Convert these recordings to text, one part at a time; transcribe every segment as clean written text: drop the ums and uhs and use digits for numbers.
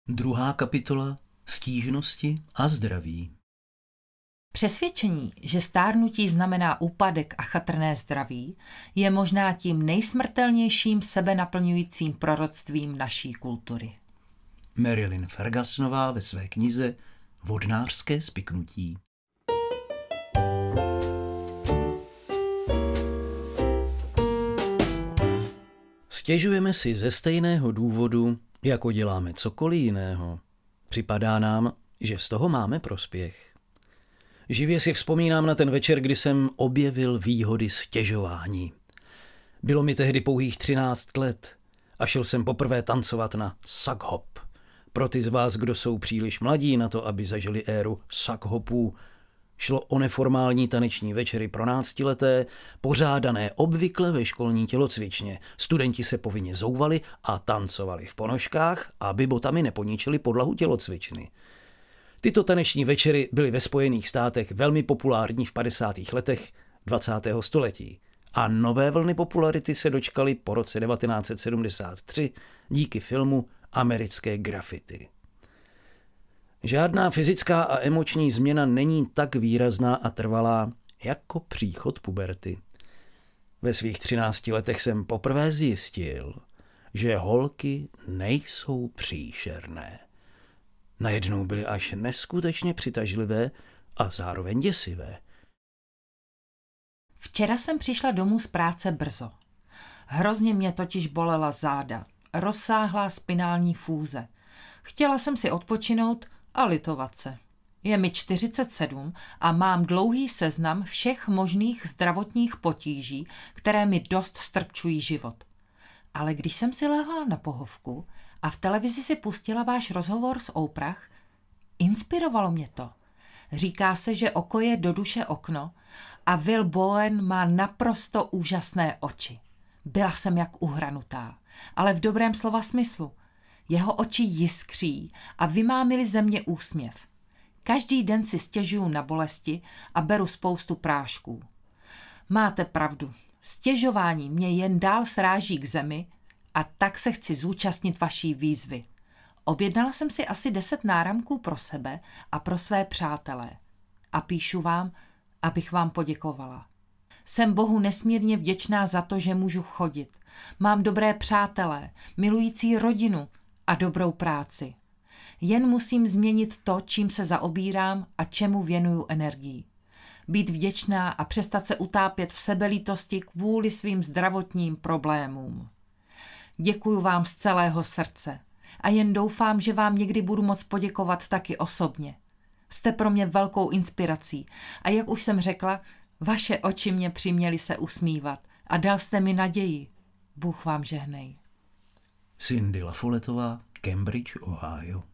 Druhá kapitola Stížnosti a zdraví. Přesvědčení, že stárnutí znamená úpadek a chatrné zdraví, je možná tím nejsmrtelnějším sebenaplňujícím proroctvím naší kultury. Marilyn Fergusonová ve své knize Vodnářské spiknutí. Stěžujeme si ze stejného důvodu, jako děláme cokoliv jiného. Připadá nám, že z toho máme prospěch. Živě si vzpomínám na ten večer, kdy jsem objevil výhody stěžování. Bylo mi tehdy pouhých 13 let a šel jsem poprvé tancovat na suck hop. Pro ty z vás, kdo jsou příliš mladí na to, aby zažili éru suck hopů, šlo o neformální taneční večery pro náctileté, pořádané obvykle ve školní tělocvičně. Studenti se povinně zouvali a tancovali v ponožkách, aby botami neponičili podlahu tělocvičny. Tyto taneční večery byly ve Spojených státech velmi populární v 50. letech 20. století a nové vlny popularity se dočkaly po roce 1973 díky filmu Americké graffiti. Žádná fyzická a emoční změna není tak výrazná a trvalá jako příchod puberty. Ve svých 13 letech jsem poprvé zjistil, že holky nejsou příšerné. Najednou byly až neskutečně přitažlivé a zároveň děsivé. Včera jsem přišla domů z práce brzo. Hrozně mě totiž bolela záda, rozsáhlá spinální fúze. Chtěla jsem si odpočinout a litovat se. Je mi 47 a mám dlouhý seznam všech možných zdravotních potíží, které mi dost strpčují život. Ale když jsem si lehla na pohovku a v televizi si pustila váš rozhovor s Oprah, inspirovalo mě to. Říká se, že oko je do duše okno a Will Bowen má naprosto úžasné oči. Byla jsem jak uhranutá, ale v dobrém slova smyslu. Jeho oči jiskří a vymámily ze mě úsměv. Každý den si stěžuju na bolesti a beru spoustu prášků. Máte pravdu, stěžování mě jen dál sráží k zemi a tak se chci zúčastnit vaší výzvy. Objednala jsem si asi 10 náramků pro sebe a pro své přátelé. A píšu vám, abych vám poděkovala. Jsem Bohu nesmírně vděčná za to, že můžu chodit. Mám dobré přátelé, milující rodinu a dobrou práci. Jen musím změnit to, čím se zaobírám a čemu věnuju energii. Být vděčná a přestat se utápět v sebelítosti kvůli svým zdravotním problémům. Děkuju vám z celého srdce a jen doufám, že vám někdy budu moct poděkovat taky osobně. Jste pro mě velkou inspirací a jak už jsem řekla, vaše oči mě přiměly se usmívat a dal jste mi naději. Bůh vám žehnej. Cindy LaFollettová, Cambridge, Ohio.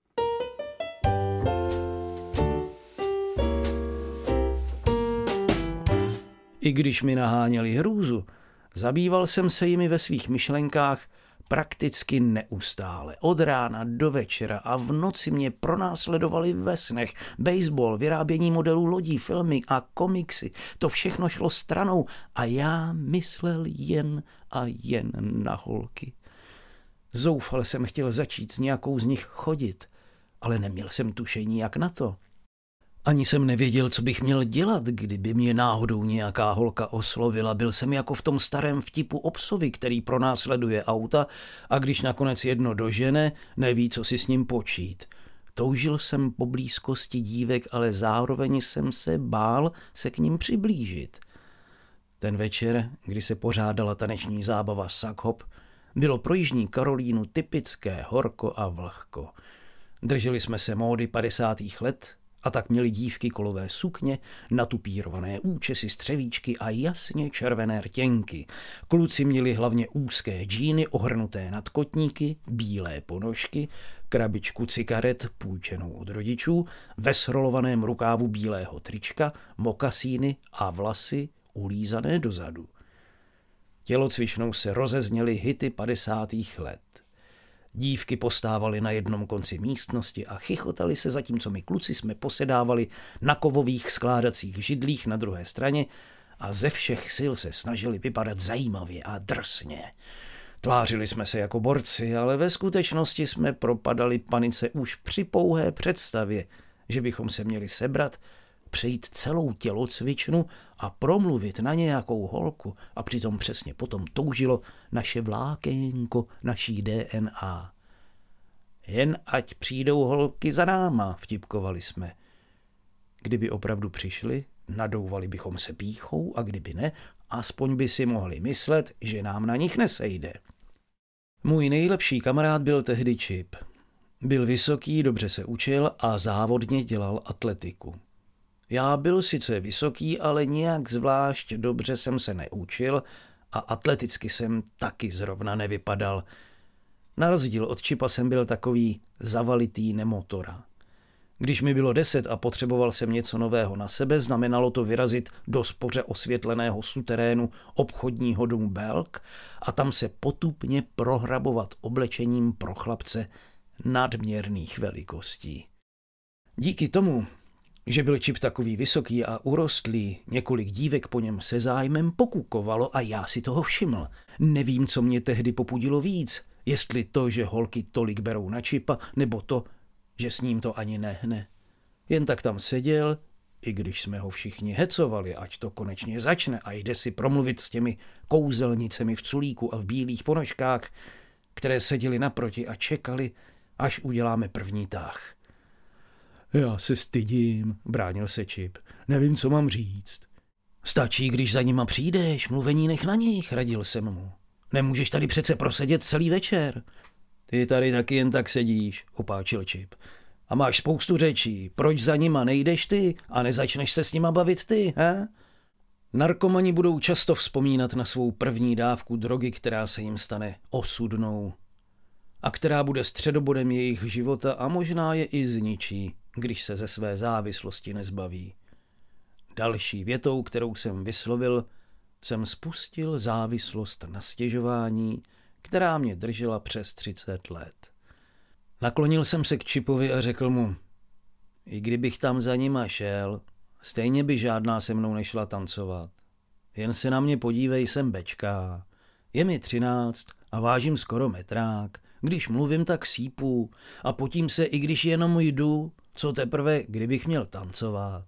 I když mi naháněli hrůzu, zabýval jsem se jimi ve svých myšlenkách prakticky neustále. Od rána do večera a v noci mě pronásledovali ve snech. Baseball, vyrábění modelů lodí, filmy a komiksy. To všechno šlo stranou a já myslel jen a jen na holky. Zoufale jsem chtěl začít s nějakou z nich chodit, ale neměl jsem tušení jak na to. Ani jsem nevěděl, co bych měl dělat, kdyby mě náhodou nějaká holka oslovila. Byl jsem jako v tom starém vtipu o psovi, který pronásleduje auta a když nakonec jedno dožene, neví, co si s ním počít. Toužil jsem po blízkosti dívek, ale zároveň jsem se bál se k nim přiblížit. Ten večer, kdy se pořádala taneční zábava suck hop, bylo pro Jižní Karolínu typické horko a vlhko. Drželi jsme se módy 50. let a tak měly dívky kolové sukně, natupírované účesy, střevíčky a jasně červené rtěnky. Kluci měli hlavně úzké džíny, ohrnuté nadkotníky, bílé ponožky, krabičku cigaret půjčenou od rodičů, ve srolovaném rukávu bílého trička, mokasíny a vlasy ulízané dozadu. Tělocvičnou se rozezněly hity 50. let. Dívky postávaly na jednom konci místnosti a chichotali se, zatímco my kluci jsme posedávali na kovových skládacích židlích na druhé straně a ze všech sil se snažili vypadat zajímavě a drsně. Tvářili jsme se jako borci, ale ve skutečnosti jsme propadali panice už při pouhé představě, že bychom se měli sebrat, přejít celou tělocvičnu a promluvit na nějakou holku a přitom přesně potom toužilo naše vlákénko, naší DNA. Jen ať přijdou holky za náma, vtipkovali jsme. Kdyby opravdu přišli, nadouvali bychom se pýchou a kdyby ne, aspoň by si mohli myslet, že nám na nich nesejde. Můj nejlepší kamarád byl tehdy Chip. Byl vysoký, dobře se učil a závodně dělal atletiku. Já byl sice vysoký, ale nijak zvlášť dobře jsem se neučil a atleticky jsem taky zrovna nevypadal. Na rozdíl od Chipa jsem byl takový zavalitý nemotora. Když mi bylo 10 a potřeboval jsem něco nového na sebe, znamenalo to vyrazit do spoře osvětleného suterénu obchodního domu Belk a tam se potupně prohrabovat oblečením pro chlapce nadměrných velikostí. Díky tomu, že byl Chip takový vysoký a urostlý, několik dívek po něm se zájmem pokukovalo a já si toho všiml. Nevím, co mě tehdy popudilo víc, jestli to, že holky tolik berou na Chipa, nebo to, že s ním to ani nehne. Jen tak tam seděl, i když jsme ho všichni hecovali, ať to konečně začne a jde si promluvit s těmi kouzelnicemi v culíku a v bílých ponožkách, které seděli naproti a čekali, až uděláme první tah. Já se stydím, bránil se Chip. Nevím, co mám říct. Stačí, když za nima přijdeš, mluvení nech na nich, radil jsem mu. Nemůžeš tady přece prosedět celý večer. Ty tady taky jen tak sedíš, opáčil Chip. A máš spoustu řečí. Proč za nima nejdeš ty a nezačneš se s nima bavit ty, he? Narkomani budou často vzpomínat na svou první dávku drogy, která se jim stane osudnou a která bude středobodem jejich života a možná je i zničí, když se ze své závislosti nezbaví. Další větou, kterou jsem vyslovil, jsem spustil závislost na stěžování, která mě držela přes 30 let. Naklonil jsem se k Chipovi a řekl mu, i kdybych tam za nima šel, stejně by žádná se mnou nešla tancovat. Jen se na mě podívej, jsem bečka. Je mi 13 a vážím skoro metrák. Když mluvím, tak sípu a potím se, i když jenom jdu, co teprve, kdybych měl tancovat.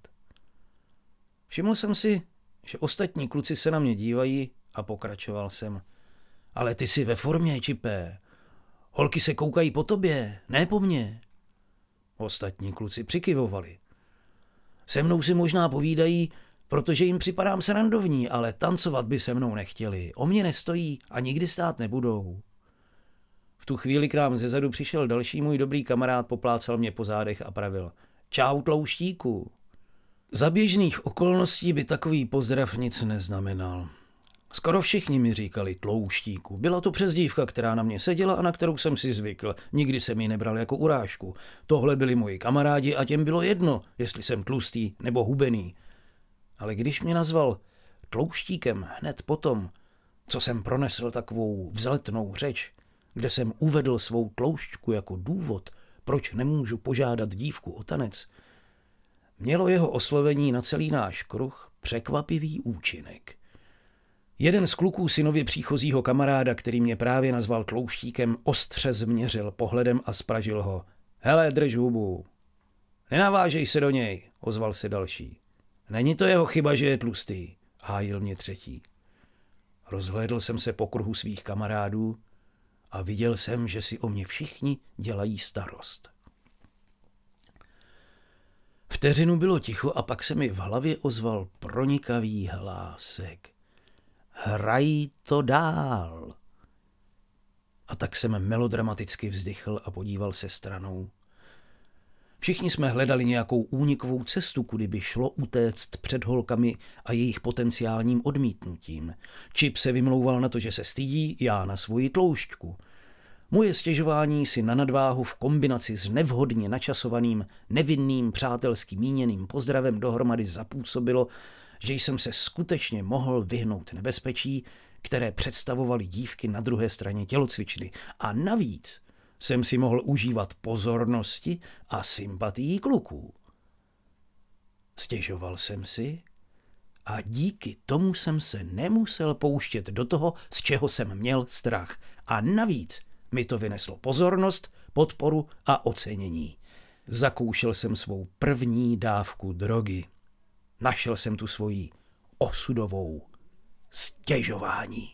Všiml jsem si, že ostatní kluci se na mě dívají a pokračoval jsem. Ale ty jsi ve formě, Chipé. Holky se koukají po tobě, ne po mně. Ostatní kluci přikyvovali. Se mnou si možná povídají, protože jim připadám srandovní, ale tancovat by se mnou nechtěli. O mě nestojí a nikdy stát nebudou. V tu chvíli k nám zezadu přišel další můj dobrý kamarád, poplácal mě po zádech a pravil. Čau, tlouštíku. Za běžných okolností by takový pozdrav nic neznamenal. Skoro všichni mi říkali tlouštíku. Byla to přezdívka, která na mě seděla a na kterou jsem si zvykl. Nikdy jsem ji nebral jako urážku. Tohle byli moji kamarádi a těm bylo jedno, jestli jsem tlustý nebo hubený. Ale když mě nazval tlouštíkem hned potom, co jsem pronesl takovou vzletnou řeč, kde jsem uvedl svou tloušťku jako důvod, proč nemůžu požádat dívku o tanec, mělo jeho oslovení na celý náš kruh překvapivý účinek. Jeden z kluků synově příchozího kamaráda, který mě právě nazval tlouštíkem, ostře změřil pohledem a spražil ho. Hele, drž hubu. Nenavážej se do něj, ozval se další. Není to jeho chyba, že je tlustý, hájil mě třetí. Rozhlédl jsem se po kruhu svých kamarádů a viděl jsem, že si o mě všichni dělají starost. Vteřinu bylo ticho a pak se mi v hlavě ozval pronikavý hlásek. Hraj to dál. A tak jsem melodramaticky vzdychl a podíval se stranou. Všichni jsme hledali nějakou únikovou cestu, kudy by šlo utéct před holkami a jejich potenciálním odmítnutím. Chip se vymlouval na to, že se stydí, já na svoji tloušťku. Moje stěžování si na nadváhu v kombinaci s nevhodně načasovaným, nevinným, přátelsky míněným pozdravem dohromady zapůsobilo, že jsem se skutečně mohl vyhnout nebezpečí, které představovaly dívky na druhé straně tělocvičny. A navíc jsem si mohl užívat pozornosti a sympatií kluků. Stěžoval jsem si A díky tomu jsem se nemusel pouštět do toho, z čeho jsem měl strach. A navíc mi to vyneslo pozornost, podporu a ocenění. Zakoušel jsem svou první dávku drogy. Našel jsem tu svoji osudovou stěžování.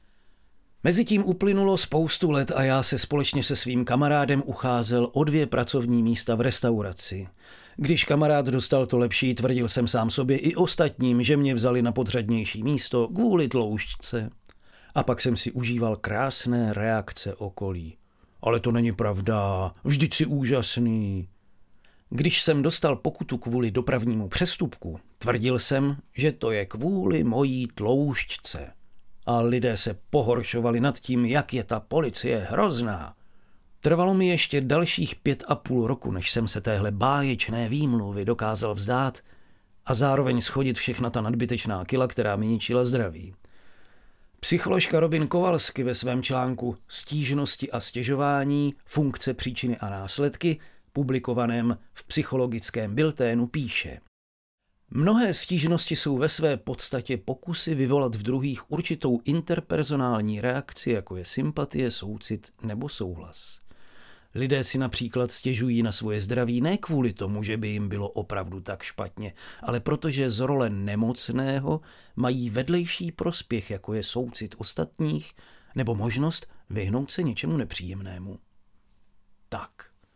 Mezitím uplynulo spoustu let a já se společně se svým kamarádem ucházel o 2 pracovní místa v restauraci. Když kamarád dostal to lepší, tvrdil jsem sám sobě i ostatním, že mě vzali na podřadnější místo kvůli tloušťce. A pak jsem si užíval krásné reakce okolí. Ale to není pravda, vždyť jsi úžasný. Když jsem dostal pokutu kvůli dopravnímu přestupku, tvrdil jsem, že to je kvůli mojí tloušťce. A lidé se pohoršovali nad tím, jak je ta policie hrozná. Trvalo mi ještě dalších 5,5 roku, než jsem se téhle báječné výmluvy dokázal vzdát a zároveň schodit všechna ta nadbytečná kila, která mi ničila zdraví. Psycholožka Robin Kowalski ve svém článku Stížnosti a stěžování, funkce, příčiny a následky, publikovaném v Psychologickém bilténu, píše: Mnohé stížnosti jsou ve své podstatě pokusy vyvolat v druhých určitou interpersonální reakci, jako je sympatie, soucit nebo souhlas. Lidé si například stěžují na svoje zdraví ne kvůli tomu, že by jim bylo opravdu tak špatně, ale protože z role nemocného mají vedlejší prospěch, jako je soucit ostatních nebo možnost vyhnout se něčemu nepříjemnému. Tak,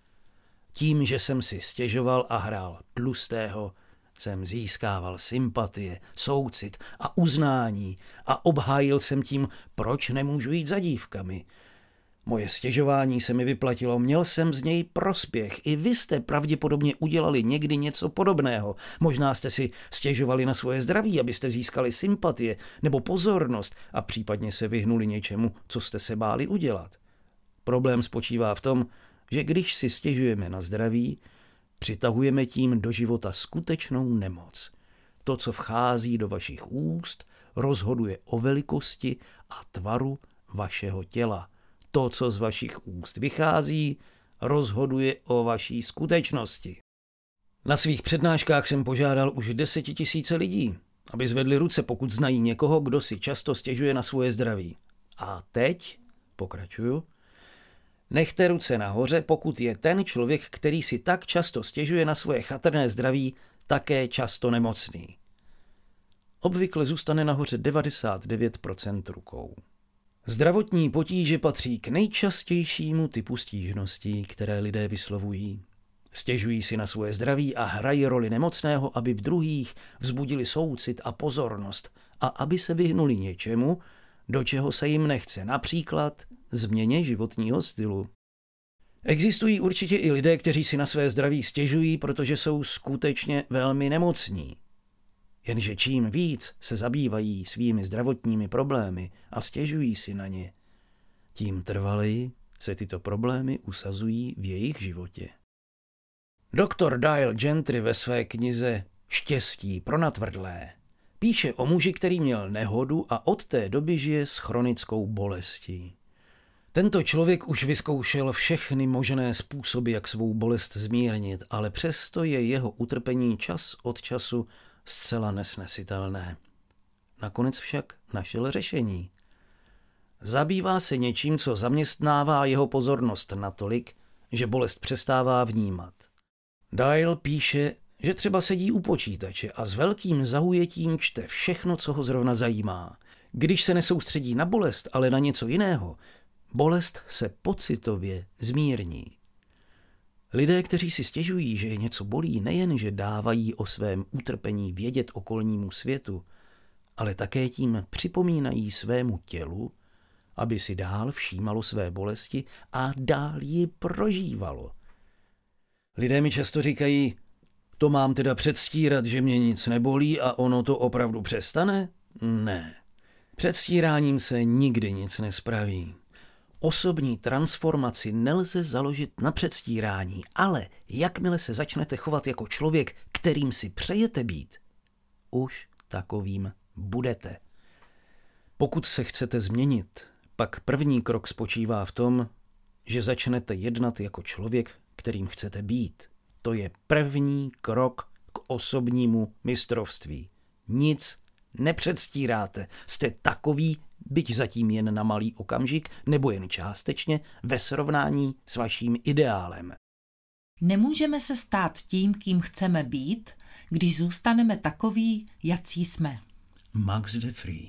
tím, že jsem si stěžoval a hrál tlustého, jsem získával sympatie, soucit a uznání a obhájil jsem tím, proč nemůžu jít za dívkami. Moje stěžování se mi vyplatilo, měl jsem z něj prospěch. I vy jste pravděpodobně udělali někdy něco podobného. Možná jste si stěžovali na svoje zdraví, abyste získali sympatie nebo pozornost a případně se vyhnuli něčemu, co jste se báli udělat. Problém spočívá v tom, že když si stěžujeme na zdraví, přitahujeme tím do života skutečnou nemoc. To, co vchází do vašich úst, rozhoduje o velikosti a tvaru vašeho těla. To, co z vašich úst vychází, rozhoduje o vaší skutečnosti. Na svých přednáškách jsem požádal už 10 000 lidí, aby zvedli ruce, pokud znají někoho, kdo si často stěžuje na svoje zdraví. A teď, pokračuju, nechte ruce nahoře, pokud je ten člověk, který si tak často stěžuje na svoje chatrné zdraví, také často nemocný. Obvykle zůstane nahoře 99% rukou. Zdravotní potíže patří k nejčastějšímu typu stížností, které lidé vyslovují. Stěžují si na svoje zdraví a hrají roli nemocného, aby v druhých vzbudili soucit a pozornost a aby se vyhnuli něčemu, do čeho se jim nechce, například změně životního stylu. Existují určitě i lidé, kteří si na své zdraví stěžují, protože jsou skutečně velmi nemocní. Jenže čím víc se zabývají svými zdravotními problémy a stěžují si na ně, tím trvaleji se tyto problémy usazují v jejich životě. Dr. Dial Gentry ve své knize Štěstí pro natvrdlé píše o muži, který měl nehodu a od té doby žije s chronickou bolestí. Tento člověk už vyzkoušel všechny možné způsoby, jak svou bolest zmírnit, ale přesto je jeho utrpení čas od času zcela nesnesitelné. Nakonec však našel řešení. Zabývá se něčím, co zaměstnává jeho pozornost natolik, že bolest přestává vnímat. Dial píše, že třeba sedí u počítače a s velkým zaujetím čte všechno, co ho zrovna zajímá. Když se nesoustředí na bolest, ale na něco jiného, bolest se pocitově zmírní. Lidé, kteří si stěžují, že je něco bolí, nejenže dávají o svém utrpení vědět okolnímu světu, ale také tím připomínají svému tělu, aby si dál všímalo své bolesti a dál ji prožívalo. Lidé mi často říkají, to mám teda předstírat, že mě nic nebolí a ono to opravdu přestane? Ne. Předstíráním se nikdy nic nespraví. Osobní transformaci nelze založit na předstírání, ale jakmile se začnete chovat jako člověk, kterým si přejete být, už takovým budete. Pokud se chcete změnit, pak první krok spočívá v tom, že začnete jednat jako člověk, kterým chcete být. To je první krok k osobnímu mistrovství. nic nepředstíráte. Jste takový, byť zatím jen na malý okamžik, nebo jen částečně, ve srovnání s vaším ideálem. Nemůžeme se stát tím, kým chceme být, když zůstaneme takoví, jací jsme. Max de Vries.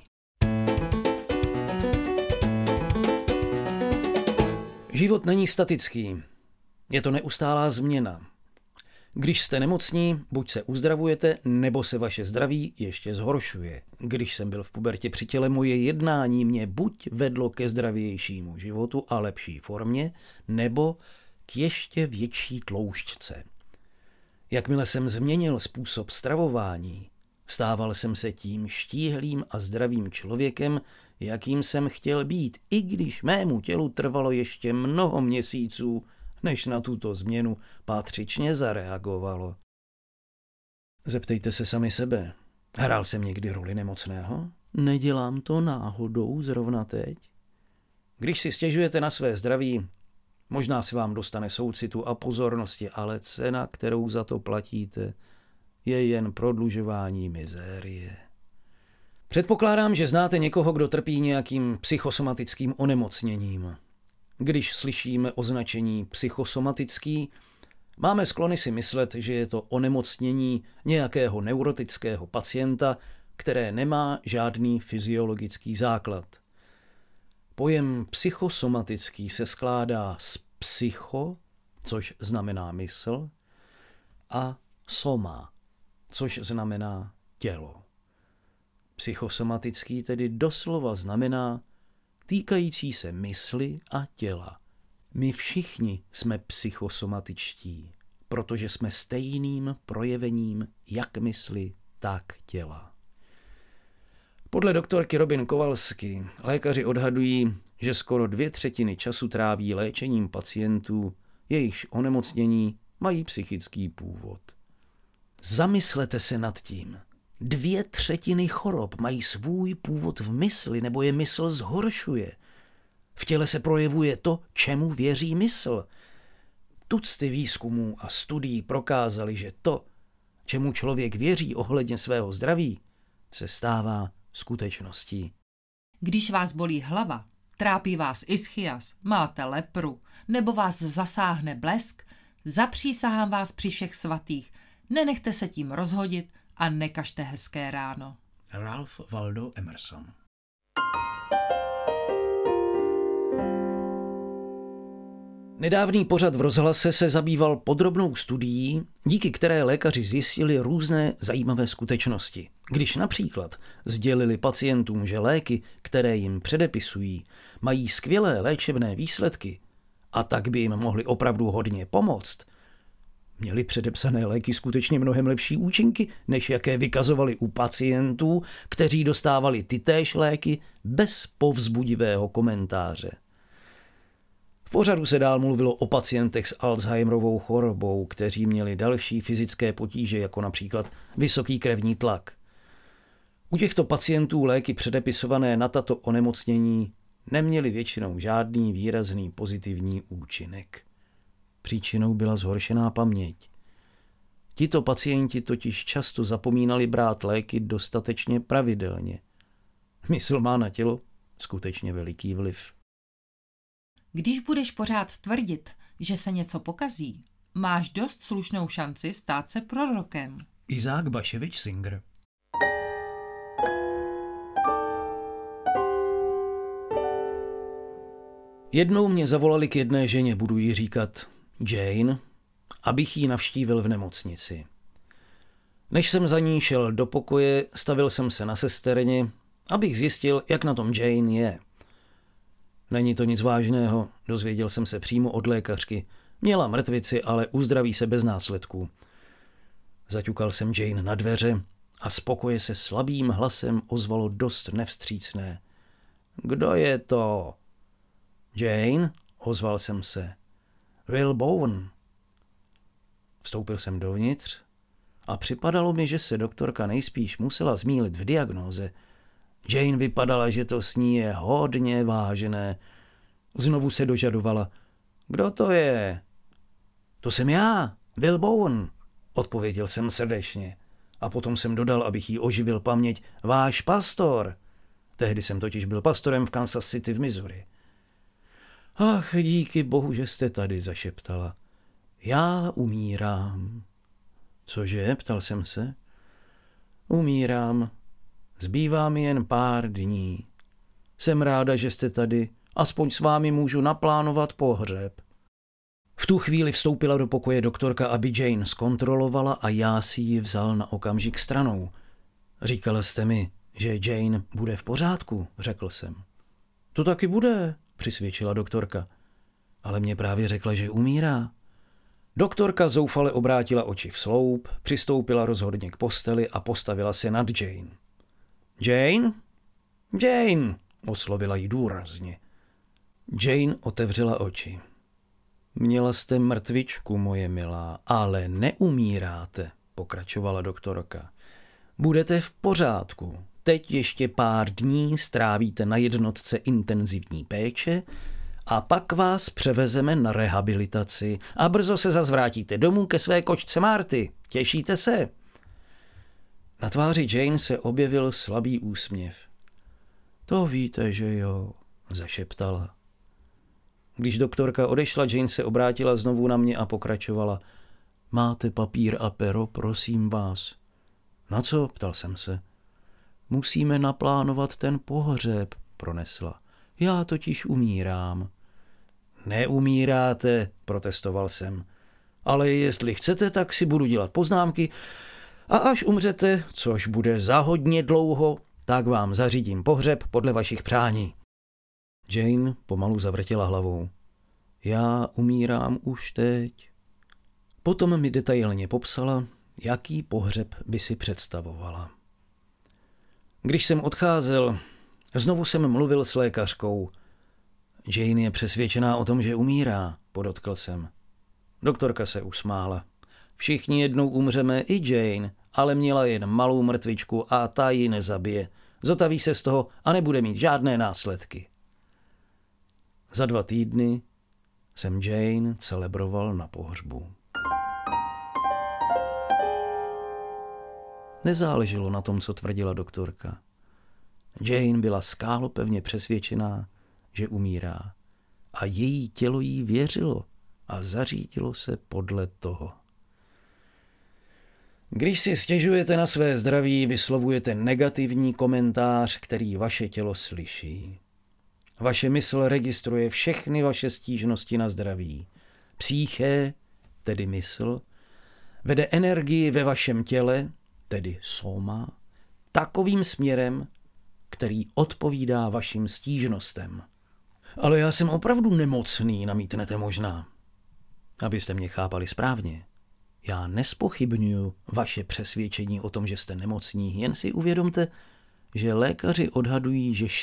Život není statický. Je to neustálá změna. Když jste nemocní, buď se uzdravujete, nebo se vaše zdraví ještě zhoršuje. Když jsem byl v pubertě při těle, moje jednání mě buď vedlo ke zdravějšímu životu a lepší formě, nebo k ještě větší tloušťce. Jakmile jsem změnil způsob stravování, stával jsem se tím štíhlým a zdravým člověkem, jakým jsem chtěl být, i když mému tělu trvalo ještě mnoho měsíců, než na tuto změnu patřičně zareagovalo. Zeptejte se sami sebe. Hrál jsem někdy roli nemocného? Nedělám to náhodou zrovna teď? Když si stěžujete na své zdraví, možná se vám dostane soucitu a pozornosti, ale cena, kterou za to platíte, je jen prodlužování mizérie. Předpokládám, že znáte někoho, kdo trpí nějakým psychosomatickým onemocněním. Když slyšíme označení psychosomatický, máme sklony si myslet, že je to onemocnění nějakého neurotického pacienta, které nemá žádný fyziologický základ. Pojem psychosomatický se skládá z psycho, což znamená mysl, a soma, což znamená tělo. Psychosomatický tedy doslova znamená týkající se mysli a těla. My všichni jsme psychosomatičtí, protože jsme stejným projevením jak mysli, tak těla. Podle doktorky Robin Kowalski lékaři odhadují, že skoro 2/3 času tráví léčením pacientů, jejichž onemocnění mají psychický původ. Zamyslete se nad tím. 2/3 chorob mají svůj původ v mysli nebo je mysl zhoršuje. V těle se projevuje to, čemu věří mysl. Tucty výzkumů a studií prokázaly, že to, čemu člověk věří ohledně svého zdraví, se stává skutečností. Když vás bolí hlava, trápí vás ischias, máte lepru, nebo vás zasáhne blesk, zapřísahám vás při všech svatých, nenechte se tím rozhodit a nekažte hezké ráno. Ralph Waldo Emerson. Nedávný pořad v rozhlase se zabýval podrobnou studií, díky které lékaři zjistili různé zajímavé skutečnosti. Když například sdělili pacientům, že léky, které jim předepisují, mají skvělé léčebné výsledky a tak by jim mohly opravdu hodně pomoct, měli předepsané léky skutečně mnohem lepší účinky, než jaké vykazovali u pacientů, kteří dostávali tytéž léky bez povzbudivého komentáře. V pořadu se dál mluvilo o pacientech s Alzheimerovou chorobou, kteří měli další fyzické potíže, jako například vysoký krevní tlak. U těchto pacientů léky předepisované na tato onemocnění neměly většinou žádný výrazný pozitivní účinek. Příčinou byla zhoršená paměť. Tito pacienti totiž často zapomínali brát léky dostatečně pravidelně. Mysl má na tělo skutečně veliký vliv. Když budeš pořád tvrdit, že se něco pokazí, máš dost slušnou šanci stát se prorokem. Izák Baševič Singer. Jednou mě zavolali k jedné ženě, budu jí říkat Jane, abych jí navštívil v nemocnici. Než jsem za ní šel do pokoje, stavil jsem se na sesterně, abych zjistil, jak na tom Jane je. Není to nic vážného, dozvěděl jsem se přímo od lékařky. Měla mrtvici, ale uzdraví se bez následků. Zaťukal jsem Jane na dveře a z pokoje se slabým hlasem ozvalo dost nevstřícné. Kdo je to? Jane, ozval jsem se. Will Bowen. Vstoupil jsem dovnitř a připadalo mi, že se doktorka nejspíš musela zmýlit v diagnóze. Jane vypadala, že to s ní je hodně vážné. Znovu se dožadovala. Kdo to je? To jsem já, Will Bowen, odpověděl jsem srdečně. A potom jsem dodal, abych jí oživil paměť, váš pastor. Tehdy jsem totiž byl pastorem v Kansas City v Missouri. Ach, díky bohu, že jste tady, zašeptala. Já umírám. Cože, ptal jsem se. Umírám. Zbývá mi jen pár dní. Jsem ráda, že jste tady. Aspoň s vámi můžu naplánovat pohřeb. V tu chvíli vstoupila do pokoje doktorka, aby Jane zkontrolovala a já si ji vzal na okamžik stranou. Říkala jste mi, že Jane bude v pořádku, řekl jsem. To taky bude, přisvědčila doktorka. Ale mě právě řekla, že umírá. Doktorka zoufale obrátila oči v sloup, přistoupila rozhodně k posteli a postavila se nad Jane. Jane? Jane, oslovila ji důrazně. Jane otevřela oči. Měla jste mrtvičku, moje milá, ale neumíráte, pokračovala doktorka. Budete v pořádku. Teď ještě pár dní strávíte na jednotce intenzivní péče a pak vás převezeme na rehabilitaci a brzo se zas vrátíte domů ke své kočce Marty. Těšíte se? Na tváři Jane se objevil slabý úsměv. To víte, že jo, zašeptala. Když doktorka odešla, Jane se obrátila znovu na mě a pokračovala. Máte papír a pero, prosím vás. Na co? Ptal jsem se. Musíme naplánovat ten pohřeb, pronesla. Já totiž umírám. Neumíráte, protestoval jsem. Ale jestli chcete, tak si budu dělat poznámky a až umřete, což bude za hodně dlouho, tak vám zařídím pohřeb podle vašich přání. Jane pomalu zavrtěla hlavou. Já umírám už teď. Potom mi detailně popsala, jaký pohřeb by si představovala. Když jsem odcházel, znovu jsem mluvil s lékařkou. Jane je přesvědčená o tom, že umírá, podotkl jsem. Doktorka se usmála. Všichni jednou umřeme, i Jane, ale měla jen malou mrtvičku a ta ji nezabije. Zotaví se z toho a nebude mít žádné následky. Za 2 týdny jsem Jane celebroval na pohřbu. Nezáleželo na tom, co tvrdila doktorka. Jane byla skálopevně přesvědčená, že umírá. A její tělo jí věřilo a zařídilo se podle toho. Když si stěžujete na své zdraví, vyslovujete negativní komentář, který vaše tělo slyší. Vaše mysl registruje všechny vaše stížnosti na zdraví. Psyché, tedy mysl, vede energii ve vašem těle, tedy soma, takovým směrem, který odpovídá vašim stížnostem. Ale já jsem opravdu nemocný, namítnete možná. Abyste mě chápali správně. Já nespochybňuji vaše přesvědčení o tom, že jste nemocní, jen si uvědomte, že lékaři odhadují, že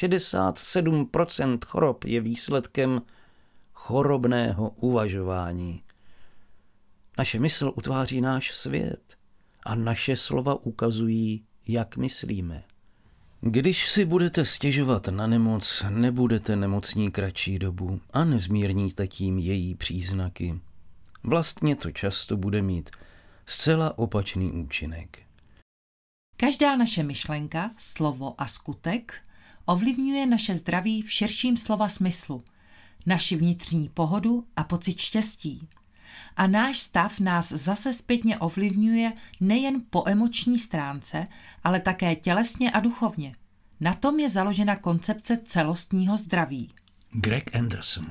67% chorob je výsledkem chorobného uvažování. Naše mysl utváří náš svět a naše slova ukazují, jak myslíme. Když si budete stěžovat na nemoc, nebudete nemocní kratší dobu a nezmírníte tím její příznaky. Vlastně to často bude mít zcela opačný účinek. Každá naše myšlenka, slovo a skutek ovlivňuje naše zdraví v širším slova smyslu, naši vnitřní pohodu a pocit štěstí. A náš stav nás zase zpětně ovlivňuje nejen po emoční stránce, ale také tělesně a duchovně. Na tom je založena koncepce celostního zdraví. Greg Anderson.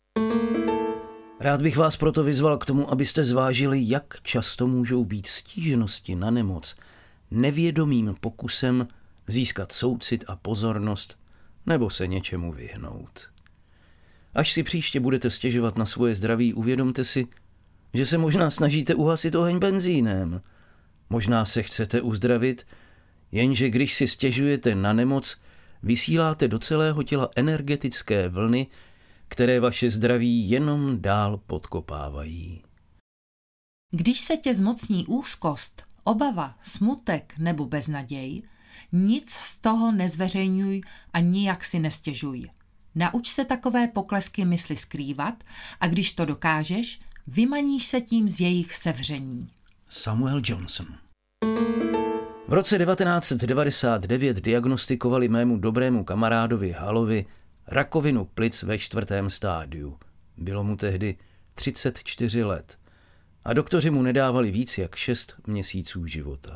Rád bych vás proto vyzval k tomu, abyste zvážili, jak často můžou být stížnosti na nemoc nevědomým pokusem získat soucit a pozornost nebo se něčemu vyhnout. Až si příště budete stěžovat na svoje zdraví, uvědomte si, že se možná snažíte uhasit oheň benzínem. Možná se chcete uzdravit, jenže když si stěžujete na nemoc, vysíláte do celého těla energetické vlny, které vaše zdraví jenom dál podkopávají. Když se tě zmocní úzkost, obava, smutek nebo beznaděj, nic z toho nezveřejňuj a nijak si nestěžuj. Nauč se takové poklesky mysli skrývat a když to dokážeš, vymaníš se tím z jejich sevření. Samuel Johnson. V roce 1999 diagnostikovali mému dobrému kamarádovi Halovi rakovinu plic ve 4. stádiu. Bylo mu tehdy 34 let a doktoři mu nedávali víc jak 6 měsíců života.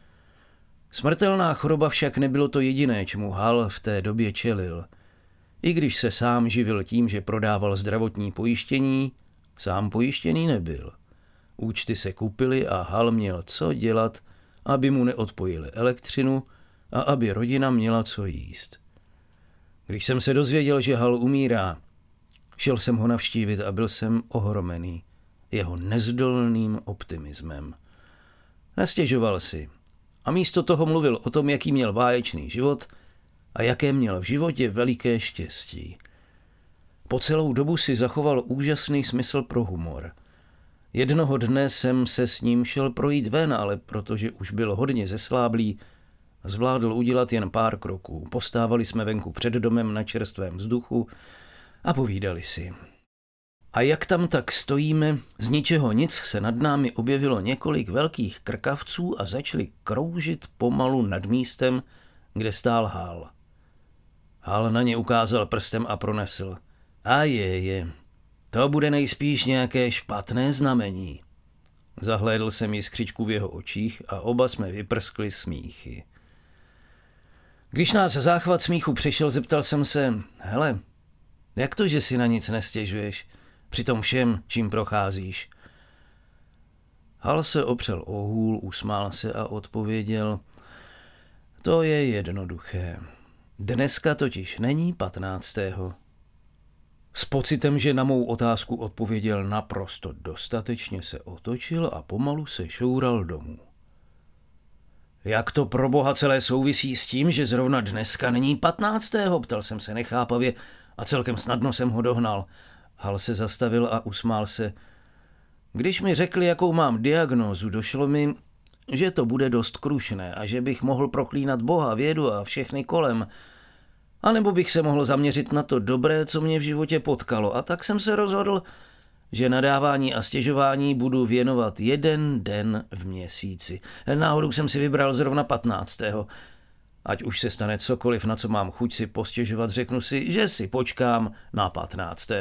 Smrtelná choroba však nebylo to jediné, čemu Hal v té době čelil. I když se sám živil tím, že prodával zdravotní pojištění, sám pojištěný nebyl. Účty se kupily a Hal měl co dělat, aby mu neodpojili elektřinu a aby rodina měla co jíst. Když jsem se dozvěděl, že Hal umírá, šel jsem ho navštívit a byl jsem ohromený jeho nezdolným optimismem. Nestěžoval si a místo toho mluvil o tom, jaký měl báječný život a jaké měl v životě veliké štěstí. Po celou dobu si zachoval úžasný smysl pro humor. Jednoho dne jsem se s ním šel projít ven, ale protože už byl hodně zesláblý, zvládl udělat jen pár kroků. Postávali jsme venku před domem na čerstvém vzduchu a povídali si. A jak tam tak stojíme, z ničeho nic se nad námi objevilo několik velkých krkavců a začali kroužit pomalu nad místem, kde stál Hal. Hal na ně ukázal prstem a pronesl. A je, to bude nejspíš nějaké špatné znamení. Zahlédl jsem jiskřičku v jeho očích a oba jsme vyprskli smíchy. Když nás záchvat smíchu přešel, zeptal jsem se, hele, jak to, že si na nic nestěžuješ, při tom všem, čím procházíš? Hal se opřel o hůl, usmál se a odpověděl, to je jednoduché. Dneska totiž není 15. S pocitem, že na mou otázku odpověděl naprosto dostatečně, se otočil a pomalu se šoural domů. Jak to pro boha celé souvisí s tím, že zrovna dneska není 15. Ptal jsem se nechápavě a celkem snadno jsem ho dohnal. Hal se zastavil a usmál se. Když mi řekli, jakou mám diagnózu, došlo mi, že to bude dost krušné a že bych mohl proklínat Boha, vědu a všechny kolem. A nebo bych se mohl zaměřit na to dobré, co mě v životě potkalo. A tak jsem se rozhodl, že nadávání a stěžování budu věnovat 1 den v měsíci. Náhodou jsem si vybral zrovna 15. Ať už se stane cokoliv, na co mám chuť si postěžovat, řeknu si, že si počkám na 15.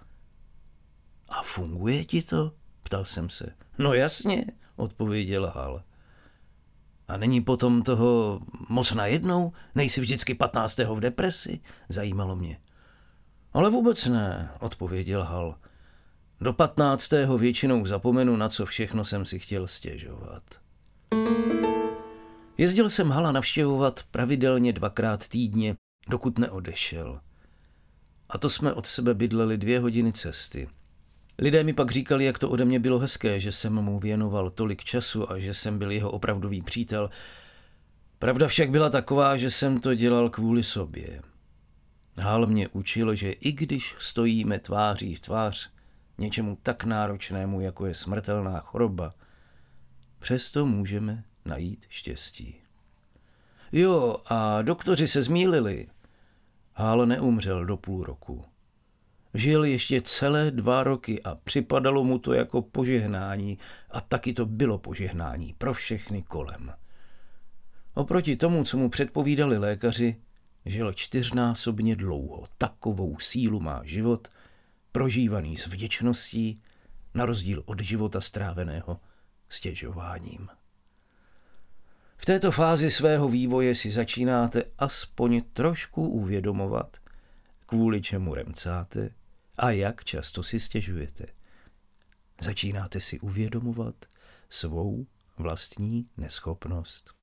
A funguje ti to? Ptal jsem se. No jasně, odpověděl Hal. A není potom toho moc najednou? Nejsi vždycky 15. v depresi? Zajímalo mě. Ale vůbec ne, odpověděl Hal. Do 15. většinou zapomenu, na co všechno jsem si chtěl stěžovat. Jezdil jsem Hala navštěvovat pravidelně 2krát týdně, dokud neodešel. A to jsme od sebe bydleli 2 hodiny cesty. Lidé mi pak říkali, jak to ode mě bylo hezké, že jsem mu věnoval tolik času a že jsem byl jeho opravdový přítel. Pravda však byla taková, že jsem to dělal kvůli sobě. Hal mě učil, že i když stojíme tváří v tvář něčemu tak náročnému, jako je smrtelná choroba, přesto můžeme najít štěstí. Jo, a doktoři se zmýlili. Hal neumřel do půl roku. Žil ještě celé 2 roky a připadalo mu to jako požehnání a taky to bylo požehnání pro všechny kolem. Oproti tomu, co mu předpovídali lékaři, žil 4násobně dlouho. Takovou sílu má život, prožívaný s vděčností, na rozdíl od života stráveného stěžováním. V této fázi svého vývoje si začínáte aspoň trošku uvědomovat, kvůli čemu remcáte a jak často si stěžujete. Začínáte si uvědomovat svou vlastní neschopnost.